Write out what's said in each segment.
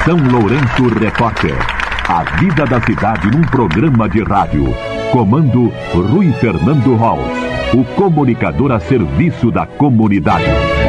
São Lourenço Repórter. A vida da cidade num programa de rádio. Comando Rui Fernando Holz, o comunicador a serviço da comunidade.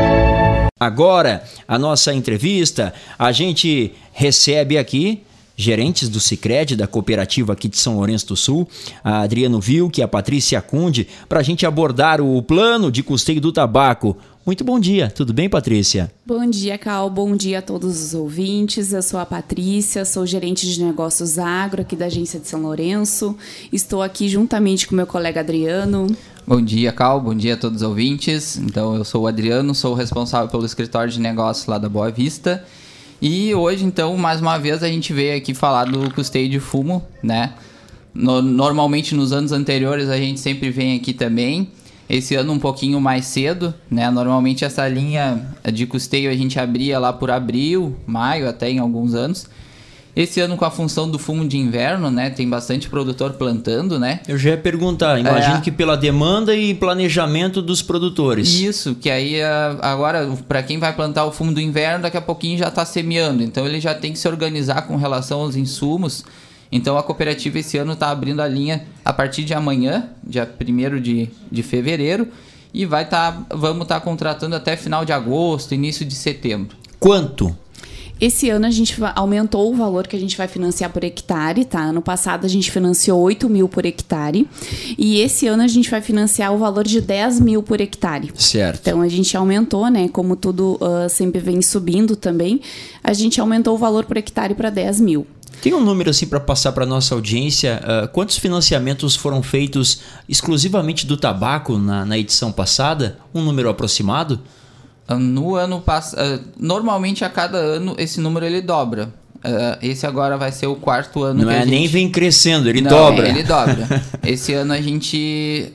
Agora, a nossa entrevista, a gente recebe aqui gerentes do Sicredi, da cooperativa aqui de São Lourenço do Sul, a Adriano Vilk e a Patrícia Kunde, para a gente abordar o plano de custeio do tabaco. Muito bom dia, tudo bem, Patrícia? Bom dia, Cal, bom dia a todos os ouvintes. Eu sou a Patrícia, sou gerente de negócios agro aqui da agência de São Lourenço. Estou aqui juntamente com meu colega Adriano. Bom dia, Cal, bom dia a todos os ouvintes. Então, eu sou o Adriano, sou o responsável pelo escritório de negócios lá da Boa Vista. E hoje, então, mais uma vez, a gente veio aqui falar do custeio de fumo, né? Normalmente, nos anos anteriores, a gente sempre vem aqui também. Esse ano um pouquinho mais cedo, né? Normalmente essa linha de custeio a gente abria lá por abril, maio, até em alguns anos. Esse ano com a função do fumo de inverno, né? Tem bastante produtor plantando, né? Eu já ia perguntar, imagino que pela demanda e planejamento dos produtores. Isso, que aí agora, para quem vai plantar o fumo do inverno, daqui a pouquinho já está semeando. Então ele já tem que se organizar com relação aos insumos. Então a cooperativa esse ano está abrindo a linha a partir de amanhã, dia 1º de fevereiro, e vamos estar contratando até final de agosto, início de setembro. Quanto? Esse ano a gente aumentou o valor que a gente vai financiar por hectare, tá? Ano passado a gente financiou 8 mil por hectare e esse ano a gente vai financiar o valor de 10 mil por hectare. Certo. Então a gente aumentou, né? Como tudo sempre vem subindo também, a gente aumentou o valor por hectare para 10 mil. Tem um número assim para passar para nossa audiência? Quantos financiamentos foram feitos exclusivamente do tabaco na edição passada? Um número aproximado? No ano passado, normalmente a cada ano esse número ele dobra. Esse agora vai ser o quarto ano. Não que é, a gente... nem vem crescendo, ele Não, dobra. Ele dobra. Esse ano a gente,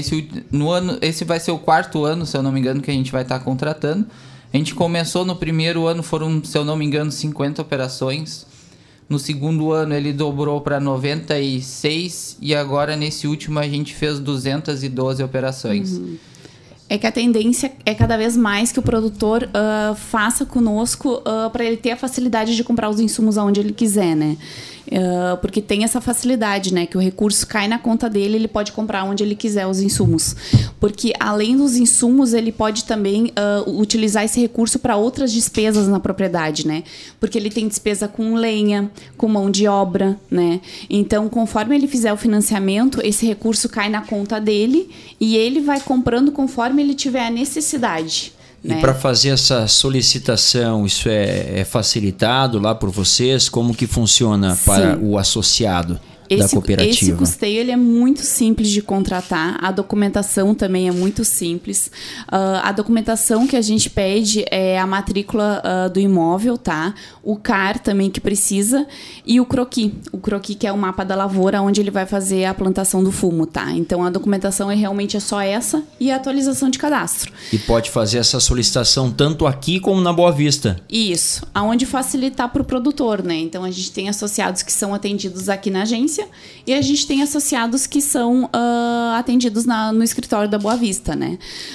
esse vai ser o quarto ano, se eu não me engano, que a gente vai estar contratando. A gente começou no primeiro ano, foram, se eu não me engano, 50 operações. No segundo ano ele dobrou para 96 e agora nesse último a gente fez 212 operações. Uhum. É que a tendência é cada vez mais que o produtor faça conosco para ele ter a facilidade de comprar os insumos aonde ele quiser, né? Porque tem essa facilidade, né? Que o recurso cai na conta dele, ele pode comprar onde ele quiser os insumos. Porque além dos insumos, ele pode também utilizar esse recurso para outras despesas na propriedade, né? Porque ele tem despesa com lenha, com mão de obra, né? Então, conforme ele fizer o financiamento, esse recurso cai na conta dele e ele vai comprando conforme ele tiver a necessidade. E para fazer essa solicitação, isso é facilitado lá por vocês? Como que funciona para o associado da cooperativa? Esse custeio ele é muito simples de contratar, a documentação também é muito simples. A documentação que a gente pede é a matrícula do imóvel, tá? O CAR também que precisa e o croquis. O croquis que é o mapa da lavoura onde ele vai fazer a plantação do fumo, tá? Então a documentação realmente é só essa e a atualização de cadastro. E pode fazer essa solicitação tanto aqui como na Boa Vista? Isso, aonde facilitar para o produtor, né? Então a gente tem associados que são atendidos aqui na agência e a gente tem associados que são atendidos no escritório da Boa Vista, né?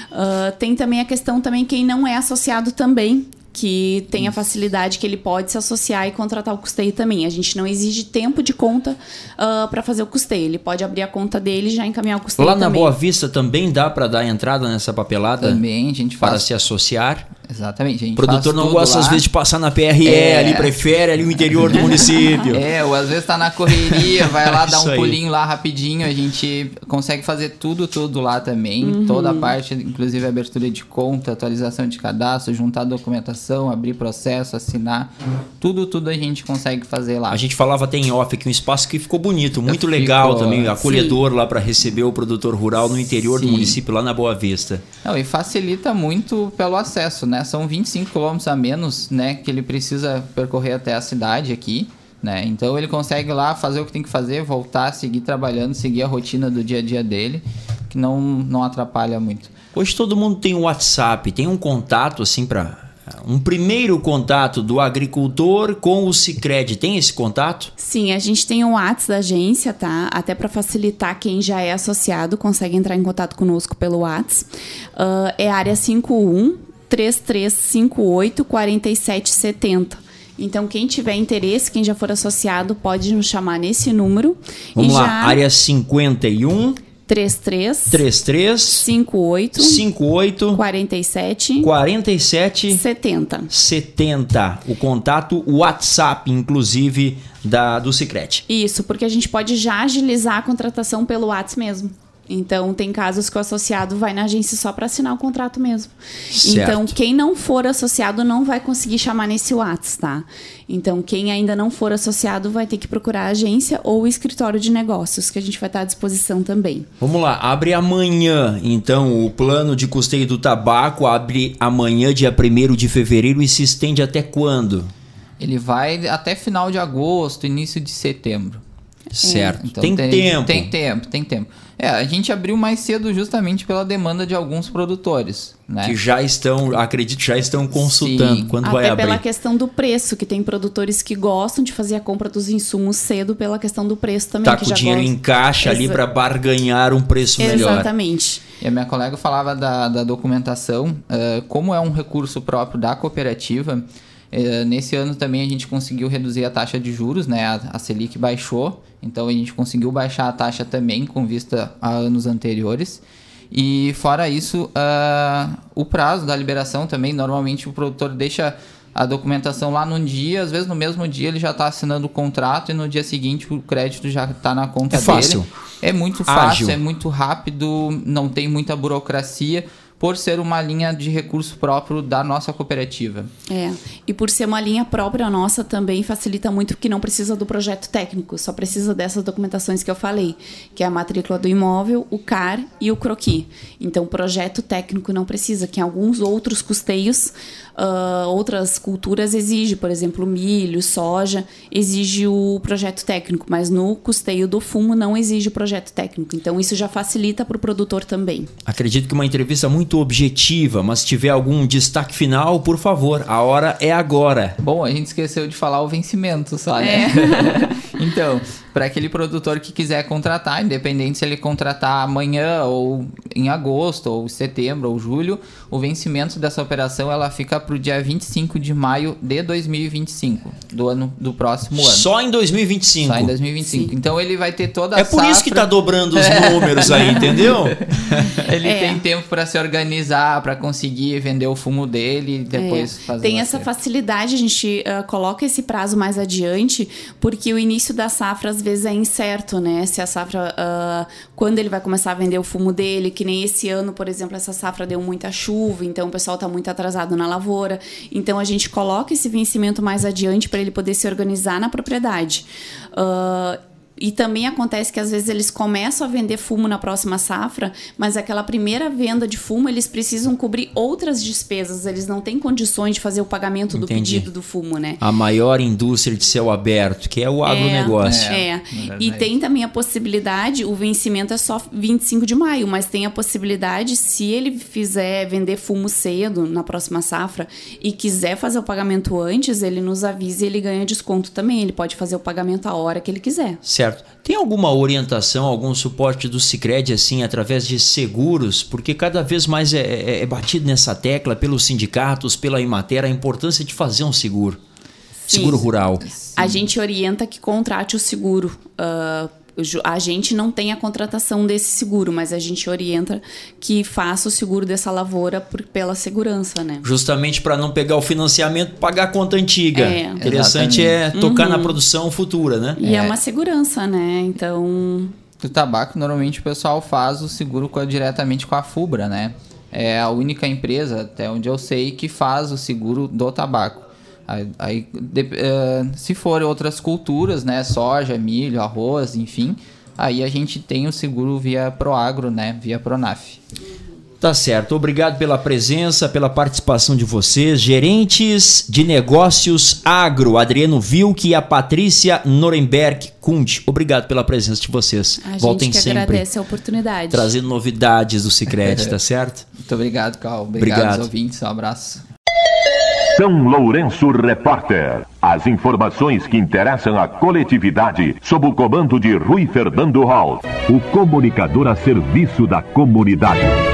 Tem também a questão também quem não é associado também, que tem a facilidade que ele pode se associar e contratar o custeio também. A gente não exige tempo de conta para fazer o custeio. Ele pode abrir a conta dele e já encaminhar o custeio lá também. Lá na Boa Vista também dá para dar entrada nessa papelada? Também, a gente faz. Para se associar? Exatamente. A gente o produtor não gosta, às vezes, de passar na PRE, ali prefere ali o interior do município. Ou às vezes tá na correria, vai lá dar um pulinho lá rapidinho, a gente consegue fazer tudo lá também. Uhum. Toda a parte, inclusive abertura de conta, atualização de cadastro, juntar documentação, abrir processo, assinar. Tudo a gente consegue fazer lá. A gente falava até em off aqui, um espaço que ficou bonito, muito legal também, acolhedor lá para receber o produtor rural no interior do município, lá na Boa Vista. Não, e facilita muito pelo acesso, né? São 25 quilômetros a menos, né, que ele precisa percorrer até a cidade aqui, né? Então ele consegue lá fazer o que tem que fazer, voltar, seguir trabalhando, seguir a rotina do dia a dia dele, que não atrapalha muito. Hoje todo mundo tem um WhatsApp, tem um contato assim para um primeiro contato do agricultor com o Sicredi. Tem esse contato? Sim, a gente tem o WhatsApp da agência, tá? Até para facilitar quem já é associado, consegue entrar em contato conosco pelo WhatsApp. É área 51 3358 4770. Então, quem tiver interesse, quem já for associado, pode nos chamar nesse número. Vamos lá, área 51... 33 58 47 70. O contato WhatsApp, inclusive, do Sicredi. Isso, porque a gente pode já agilizar a contratação pelo WhatsApp mesmo. Então, tem casos que o associado vai na agência só para assinar o contrato mesmo. Certo. Então, quem não for associado não vai conseguir chamar nesse WhatsApp, tá? Então, quem ainda não for associado vai ter que procurar a agência ou o escritório de negócios, que a gente vai estar à disposição também. Vamos lá, abre amanhã, então, o plano de custeio do tabaco abre amanhã, dia 1º de fevereiro, e se estende até quando? Ele vai até final de agosto, início de setembro. Certo. Então, tem tempo. Tem tempo. A gente abriu mais cedo justamente pela demanda de alguns produtores, né? Que já estão, acredito, consultando. Sim. Quando vai até abrir. Pela questão do preço, que tem produtores que gostam de fazer a compra dos insumos cedo pela questão do preço também. Tá com o dinheiro em caixa ali para barganhar um preço melhor. Exatamente. E a minha colega falava da documentação, como é um recurso próprio da cooperativa. Nesse ano também a gente conseguiu reduzir a taxa de juros, né? A Selic baixou, então a gente conseguiu baixar a taxa também com vista a anos anteriores. E fora isso, o prazo da liberação também, normalmente o produtor deixa a documentação lá num dia, às vezes no mesmo dia ele já está assinando o contrato e no dia seguinte o crédito já está na conta dele. Fácil. É muito fácil, Ágil. É muito rápido, não tem muita burocracia, por ser uma linha de recurso próprio da nossa cooperativa. E por ser uma linha própria nossa também facilita muito, porque não precisa do projeto técnico, só precisa dessas documentações que eu falei, que é a matrícula do imóvel, o CAR e o croquis. Então, o projeto técnico não precisa, que em alguns outros custeios, outras culturas exige, por exemplo, milho, soja, exige o projeto técnico, mas no custeio do fumo não exige o projeto técnico. Então, isso já facilita para o produtor também. Acredito que uma entrevista muito objetiva, mas se tiver algum destaque final, por favor, a hora é agora. Bom, a gente esqueceu de falar o vencimento, sabe? Então, para aquele produtor que quiser contratar, independente se ele contratar amanhã ou em agosto ou setembro ou julho, o vencimento dessa operação ela fica para o dia 25 de maio de 2025, do próximo ano. Só em 2025? Só em 2025. Sim. Então ele vai ter toda a safra... É por isso que tá dobrando os números aí, entendeu? Ele tem tempo para se organizar, para conseguir vender o fumo dele e depois fazer... Tem essa facilidade, a gente coloca esse prazo mais adiante, porque o início da safra às vezes é incerto, né? Se a safra, quando ele vai começar a vender o fumo dele, que nem esse ano, por exemplo, essa safra deu muita chuva, então o pessoal está muito atrasado na lavoura. Então a gente coloca esse vencimento mais adiante para ele poder se organizar na propriedade. E também acontece que às vezes eles começam a vender fumo na próxima safra, mas aquela primeira venda de fumo eles precisam cobrir outras despesas, eles não têm condições de fazer o pagamento do pedido do fumo, né? A maior indústria de céu aberto, que é o agronegócio. E tem também a possibilidade, o vencimento é só 25 de maio, mas tem a possibilidade, se ele fizer vender fumo cedo na próxima safra e quiser fazer o pagamento antes, ele nos avisa e ele ganha desconto também, ele pode fazer o pagamento a hora que ele quiser. Certo. Tem alguma orientação, algum suporte do Sicredi, assim, através de seguros? Porque cada vez mais é batido nessa tecla pelos sindicatos, pela Emater, a importância de fazer um seguro. Sim. Seguro rural. A gente orienta que contrate o seguro. A gente não tem a contratação desse seguro, mas a gente orienta que faça o seguro dessa lavoura pela segurança, né? Justamente para não pegar o financiamento, pagar a conta antiga. Interessante exatamente. Tocar na produção futura, né? E é uma segurança, né? Então... Do tabaco, normalmente o pessoal faz o seguro diretamente com a FUBRA, né? É a única empresa, até onde eu sei, que faz o seguro do tabaco. Aí, se for outras culturas, né, soja, milho, arroz, enfim, aí a gente tem o seguro via Proagro, né, via Pronaf. Tá certo, obrigado pela presença, pela participação de vocês, gerentes de negócios agro, Adriano Vilk e a Patrícia Norenberg Kunt. Obrigado pela presença de vocês. Voltem sempre. A gente que agradece a oportunidade. Trazendo novidades do Sicredi, tá certo? Muito obrigado, Carl. Obrigado aos ouvintes, um abraço. São Lourenço Repórter. As informações que interessam a coletividade sob o comando de Rui Fernando Hall, o comunicador a serviço da comunidade.